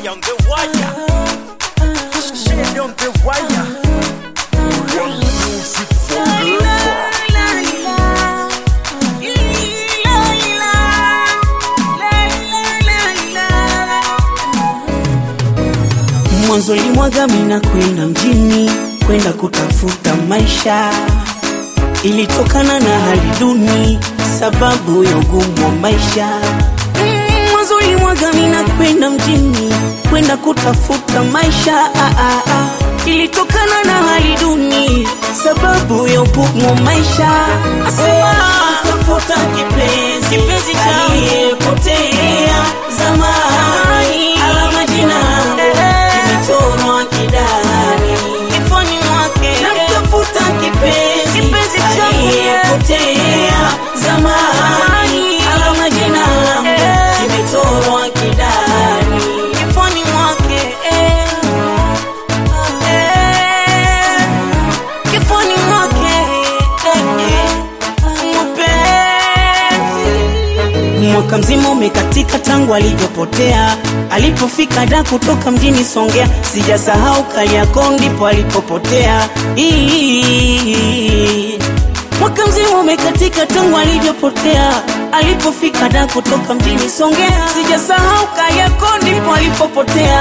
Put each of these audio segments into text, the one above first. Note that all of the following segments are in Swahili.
Shay on the wire. Shay on the wire. Real music forever. Mwanzo limwaga mina kwenda mjini, kwenda kutafuta maisha. Ilitokana na hali duni, sababu ya ugumu wa maisha. Mwanzo limwaga mina kwenda mjini, kwenda kutafuta maisha. Ilitokana na hali duni, sababu ya ugumu wa maisha. Asema tafuta kipenzi aliyepotea zamani, alama jina kimetorwa kidani kifoni mwake. Namtafuta kipenzi aliyepotea zamani, alama jina kimetorwa kidani kifoni mwake. Kifoni mwake mwaka mzima umekatika tangu alivyopotea. Alipofika da kutoka mjini Songea, sijasahau Kariakoo ndipo alipopotea. Mwaka mzima umekatika tangu alivyopotea. Alipofika da kutoka mjini Songea, sijasahau Kariakoo ndipo alipopotea.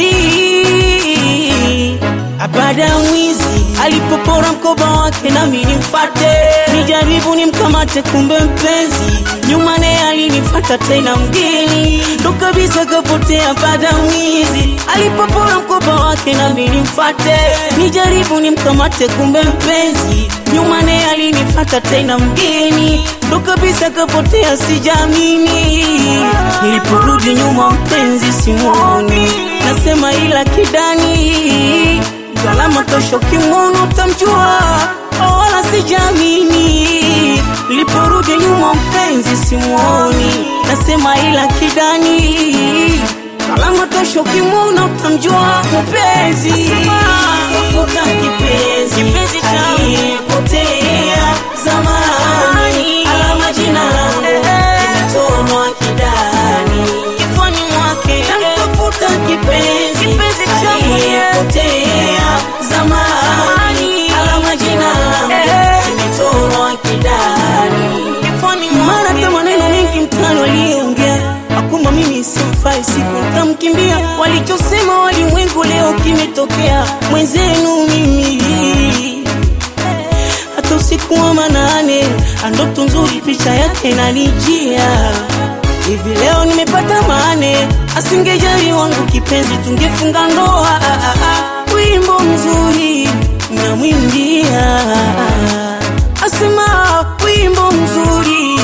Baada ya mwizi alipopora mkoba wake, nami nimfuate nijaribu nimkamate, kumbe mpenzi nyuma naye alinifuata tena mgeni, ndo kabisa kapotea. Baada ya mwizi alipopora mkoba wake, nami nimfuate nijaribu nimkamate, kumbe mpenzi nyuma naye alinifuata tena mgeni, ndo kabisa kapotea. Sijamini niliporudi nyuma, mpenzi simuoni, nasema ila kidani alama tosho kimono utamjua, wala sijamini. Niliporudi nyuma, mpenzi simuoni, nasema ila kidani alama tosho kimono utamjua mpenzi. Tafuta kipenzi aliyepotea zamani, alama jina kimetorwa kidani kifoni mwake. Tafuta kipenzi aliyepotea zamani, alama jina kimetorwa kidani kifoni mwake. Mara maneno mengi mtano aliongea, akuma mimi simfai, siku nitamkimbia. Walichosema walimwengu leo kimetokea, mwenzenu mimi. Hata usiku wa manane, ndoto nzuri picha yake inanijia. Hivi leo nimepata maane, asingejali wangu kipenzi tungefunga ndoa. Wimbo mzuri namwimbia, asema wimbo mzuri